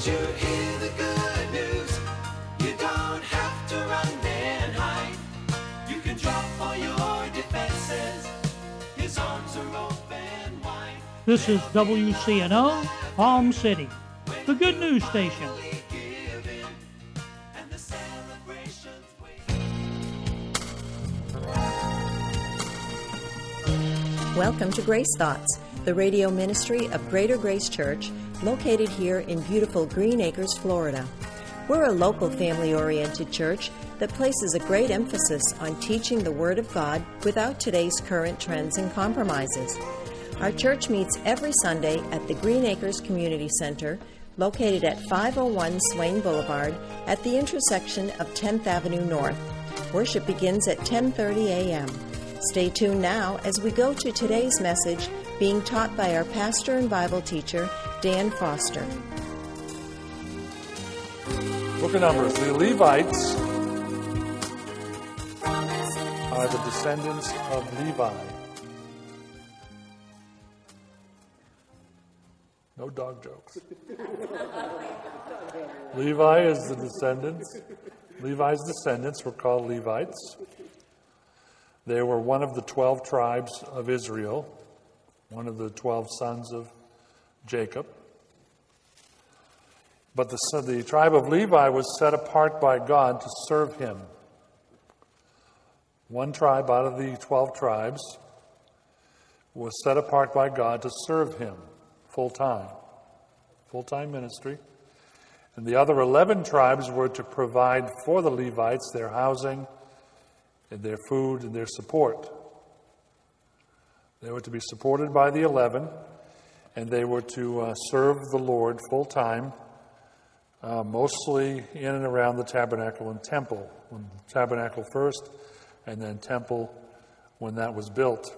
you hear the good news? You don't have to run and hide. You can drop all your defenses. His arms are open wide. This is WCNO, Palm City, the Good News Station. Welcome to Grace Thoughts, the radio ministry of Greater Grace Church, located here in beautiful Green Acres, Florida. We're a local family-oriented church that places a great emphasis on teaching the Word of God without today's current trends and compromises. Our church meets every Sunday at the Green Acres Community Center, located at 501 Swain Boulevard at the intersection of 10th Avenue North. Worship begins at 10:30 a.m. Stay tuned now as we go to today's message being taught by our pastor and Bible teacher, Dan Foster. Book of Numbers. The Levites are the descendants of Levi. No dog jokes. Levi is the descendants. Levi's descendants were called Levites. They were one of the 12 tribes of Israel, one of the 12 sons of Jacob. But the tribe of Levi was set apart by God to serve him. One tribe out of the 12 tribes was set apart by God to serve him full-time ministry. And the other 11 tribes were to provide for the Levites their housing, and their food and their support. They were to be supported by the 11, and they were to serve the Lord full-time, mostly in and around the tabernacle and temple. When the tabernacle first, and then temple when that was built.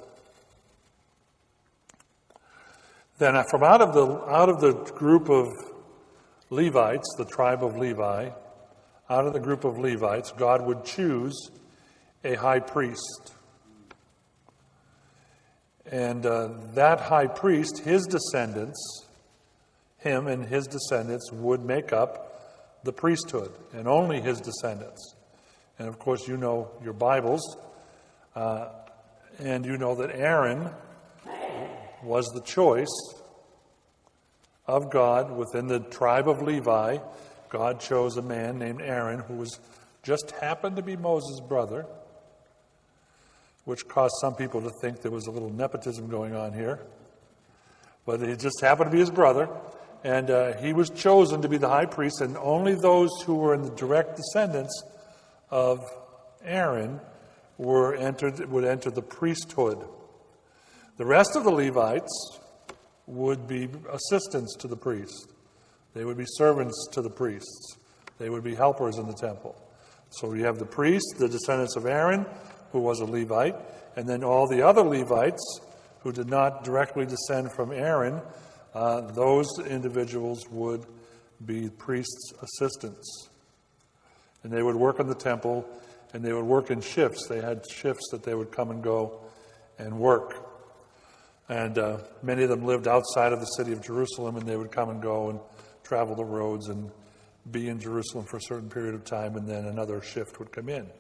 Then from out of the group of Levites, the tribe of Levi, out of the group of Levites, God would choose a high priest. And that high priest, his descendants, him and his descendants would make up the priesthood, and only his descendants. And of course, you know your Bibles, and you know that Aaron was the choice of God within the tribe of Levi. God chose a man named Aaron who just happened to be Moses' brother, which caused some people to think there was a little nepotism going on here. But it just happened to be his brother, and he was chosen to be the high priest, and only those who were in the direct descendants of Aaron would enter the priesthood. The rest of the Levites would be assistants to the priest. They would be servants to the priests. They would be helpers in the temple. So you have the priests, the descendants of Aaron, who was a Levite, and then all the other Levites who did not directly descend from Aaron, those individuals would be priests' assistants. And they would work in the temple, and they would work in shifts. They had shifts that they would come and go and work. And many of them lived outside of the city of Jerusalem, and they would come and go and travel the roads and be in Jerusalem for a certain period of time, and then another shift would come in.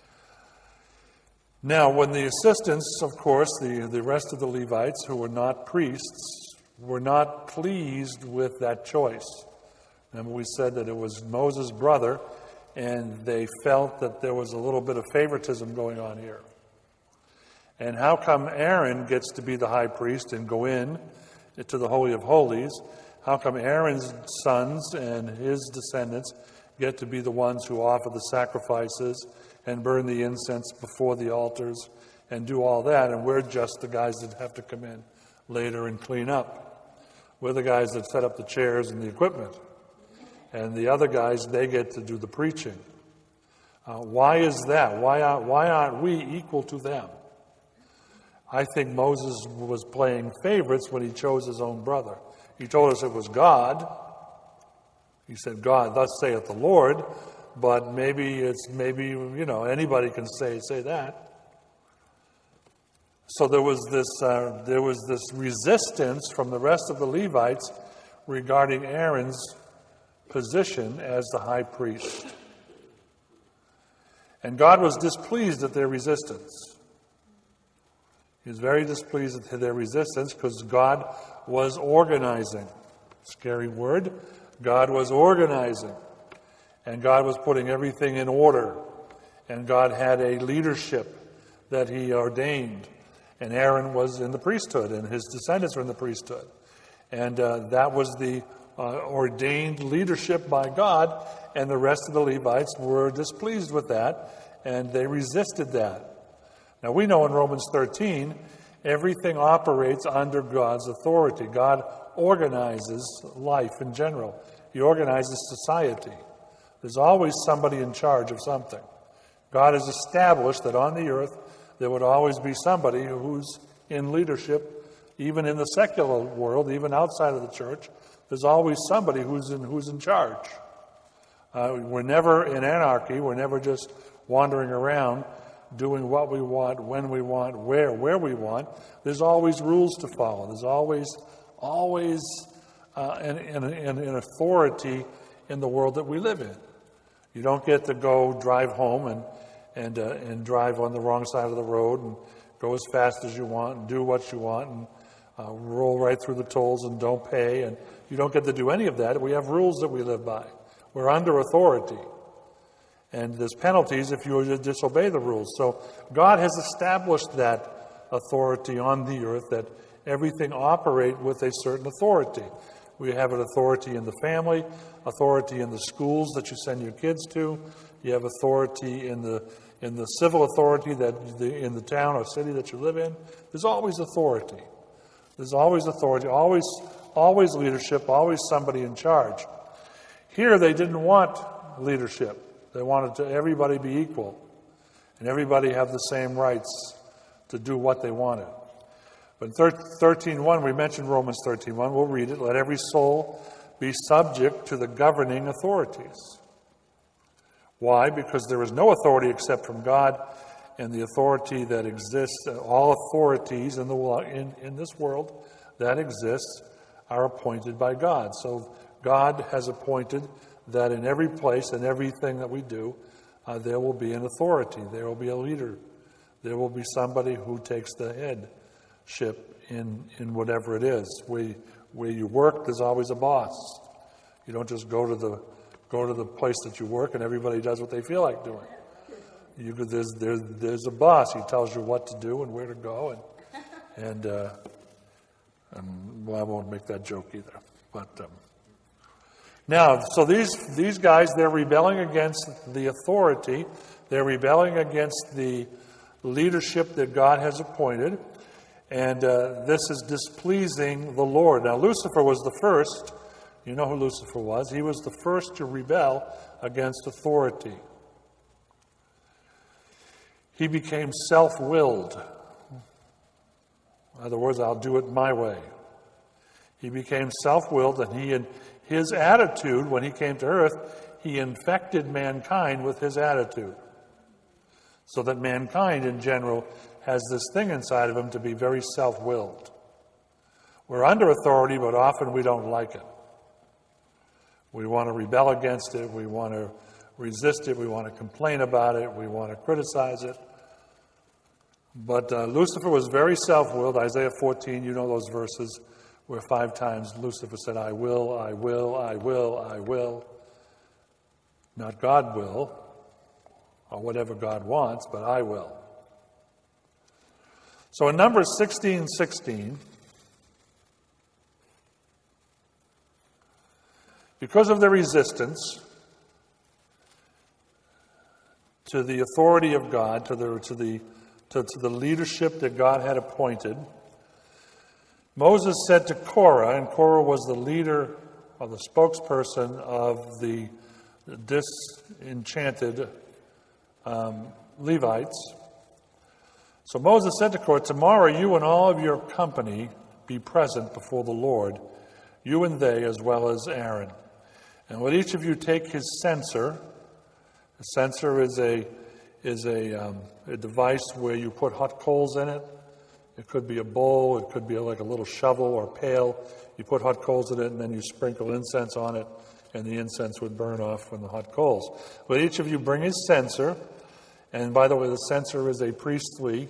Now, when the assistants, of course, the rest of the Levites who were not priests, were not pleased with that choice. Remember, we said that it was Moses' brother, and they felt that there was a little bit of favoritism going on here. And how come Aaron gets to be the high priest and go in to the Holy of Holies? How come Aaron's sons and his descendants get to be the ones who offer the sacrifices and burn the incense before the altars and do all that, and we're just the guys that have to come in later and clean up? We're the guys that set up the chairs and the equipment. And the other guys, they get to do the preaching. Why is that? Why aren't we equal to them? I think Moses was playing favorites when he chose his own brother. He told us it was God. He said, God, thus saith the Lord. But maybe anybody can say that. So there was this resistance from the rest of the Levites regarding Aaron's position as the high priest. And God was displeased at their resistance. He was very displeased at their resistance because God was organizing. Scary word. God was organizing. And God was putting everything in order. And God had a leadership that he ordained. And Aaron was in the priesthood, and his descendants were in the priesthood. And that was the ordained leadership by God, and the rest of the Levites were displeased with that, and they resisted that. Now we know in Romans 13, everything operates under God's authority. God organizes life in general. He organizes society. There's always somebody in charge of something. God has established that on the earth there would always be somebody who's in leadership, even in the secular world, even outside of the church. There's always somebody who's in charge. We're never in anarchy. We're never just wandering around doing what we want, when we want, where we want. There's always rules to follow. There's always an authority in the world that we live in. You don't get to go drive home and drive on the wrong side of the road and go as fast as you want and do what you want and roll right through the tolls and don't pay. And you don't get to do any of that. We have rules that we live by. We're under authority. And there's penalties if you disobey the rules. So God has established that authority on the earth, that everything operate with a certain authority. We have an authority in the family, authority in the schools that you send your kids to. You have authority in the civil authority in the town or city that you live in. There's always authority. There's always authority, always leadership, always somebody in charge. Here they didn't want leadership. They wanted everybody be equal and everybody have the same rights to do what they wanted. But in 13:1, we mentioned Romans 13:1. We'll read it. Let every soul be subject to the governing authorities. Why? Because there is no authority except from God, and the authority that exists, all authorities in this world that exists are appointed by God. So God has appointed that in every place and everything that we do, there will be an authority. There will be a leader. There will be somebody who takes the headship in whatever it is. Where you work, there's always a boss. You don't just go to the place that you work and everybody does what they feel like doing. There's a boss. He tells you what to do and where to go, and well, I won't make that joke either. But now, so these guys, they're rebelling against the authority. They're rebelling against the leadership that God has appointed, and this is displeasing the Lord. Now, Lucifer was the first. You know who Lucifer was. He was the first to rebel against authority. He became self-willed. In other words, I'll do it my way. He became self-willed, and his attitude, when he came to earth, he infected mankind with his attitude. So that mankind in general has this thing inside of him to be very self-willed. We're under authority, but often we don't like it. We want to rebel against it. We want to resist it. We want to complain about it. We want to criticize it. But Lucifer was very self-willed. Isaiah 14, you know those verses where 5 times Lucifer said, I will, I will, I will, I will. Not God will, or whatever God wants, but I will. So in Numbers 16:16, because of their resistance to the authority of God, to the leadership that God had appointed, Moses said to Korah, and Korah was the leader or the spokesperson of the disenchanted Levites. So Moses said to Korah, tomorrow you and all of your company be present before the Lord, you and they as well as Aaron. And let each of you take his censer. A censer is a device where you put hot coals in it. It could be a bowl. It could be like a little shovel or pail. You put hot coals in it, and then you sprinkle incense on it, and the incense would burn off from the hot coals. But each of you bring his censer, and by the way, the censer is a priestly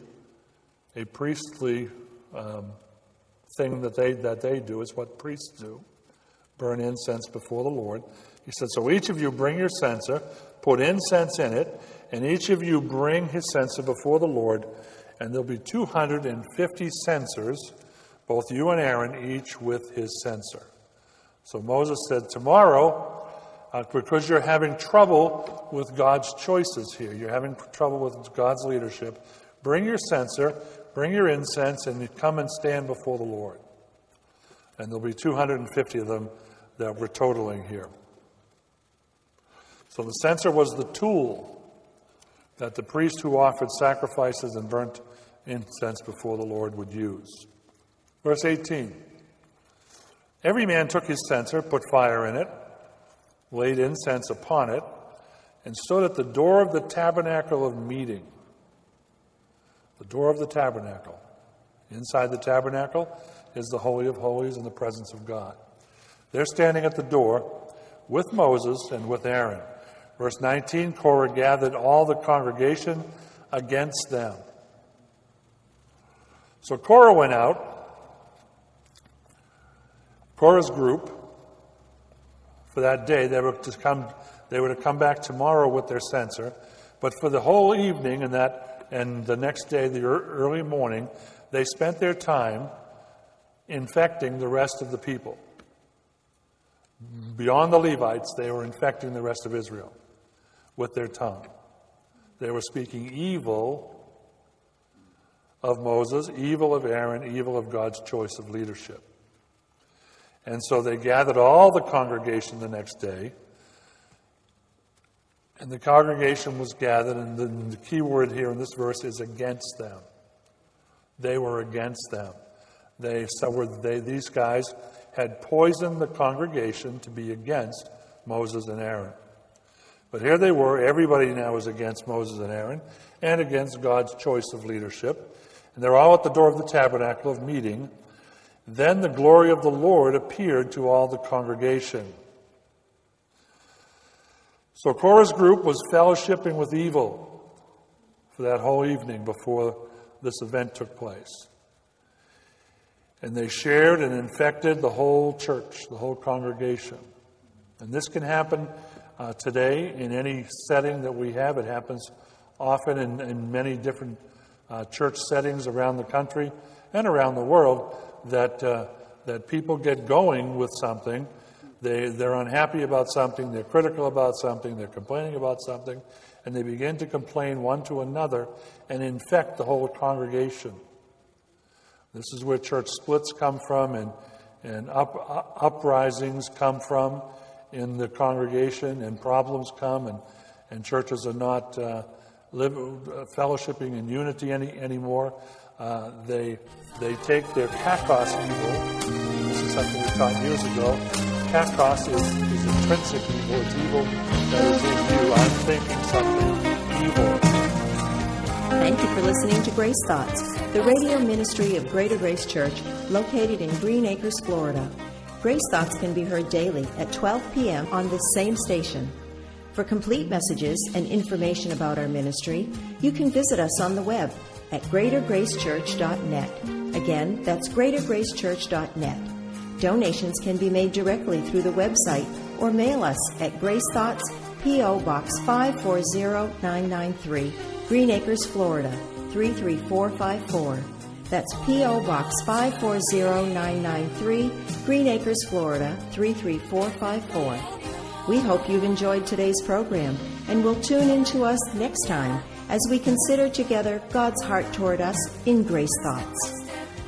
thing that they do. It's what priests do, burn incense before the Lord. He said, so each of you bring your censer, put incense in it, and each of you bring his censer before the Lord, and there'll be 250 censers, both you and Aaron, each with his censer. So Moses said, tomorrow, because you're having trouble with God's choices here, you're having trouble with God's leadership, bring your censer, bring your incense, and you come and stand before the Lord. And there'll be 250 of them that we're totaling here. So the censer was the tool that the priest who offered sacrifices and burnt incense before the Lord would use. Verse 18. Every man took his censer, put fire in it, laid incense upon it, and stood at the door of the tabernacle of meeting. The door of the tabernacle. Inside the tabernacle is the Holy of Holies in the presence of God. They're standing at the door with Moses and with Aaron. Verse 19, Korah gathered all the congregation against them. So Korah went out. Korah's group, for that day, they were to come back tomorrow with their censer. But for the whole evening and the next day, the early morning, they spent their time infecting the rest of the people. Beyond the Levites, they were infecting the rest of Israel with their tongue. They were speaking evil of Moses, evil of Aaron, evil of God's choice of leadership. And so they gathered all the congregation the next day. And the congregation was gathered, and the key word here in this verse is against them. They were against them. These guys had poisoned the congregation to be against Moses and Aaron. But here they were, everybody now was against Moses and Aaron, and against God's choice of leadership. And they're all at the door of the tabernacle of meeting. Then the glory of the Lord appeared to all the congregation. So Korah's group was fellowshipping with evil for that whole evening before this event took place. And they shared and infected the whole church, the whole congregation. And this can happen today in any setting that we have. It happens often in many different church settings around the country and around the world, that people get going with something. They're unhappy about something, they're critical about something, they're complaining about something, and they begin to complain one to another and infect the whole congregation. This is where church splits come from and uprisings come from in the congregation, and problems come, and churches are not fellowshipping in unity anymore. They take their kakos evil. This is something we taught years ago. Kakos is intrinsic evil. It's evil that is in you. I'm thinking something evil. Thank you for listening to Grace Thoughts, the radio ministry of Greater Grace Church, located in Green Acres, Florida. Grace Thoughts can be heard daily at 12 p.m. on this same station. For complete messages and information about our ministry, you can visit us on the web at greatergracechurch.net. Again, that's greatergracechurch.net. Donations can be made directly through the website or mail us at Grace Thoughts, P.O. Box 540993, Green Acres, Florida 33454. That's P.O. Box 540993, Green Acres, Florida 33454. We hope you've enjoyed today's program and will tune in to us next time as we consider together God's heart toward us in Grace Thoughts.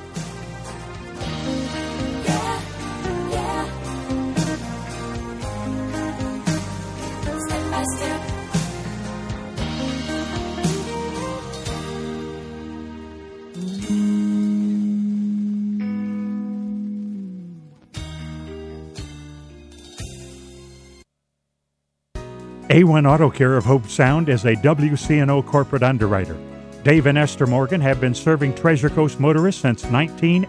A1 Auto Care of Hope Sound is a WCNO corporate underwriter. Dave and Esther Morgan have been serving Treasure Coast motorists since 1980.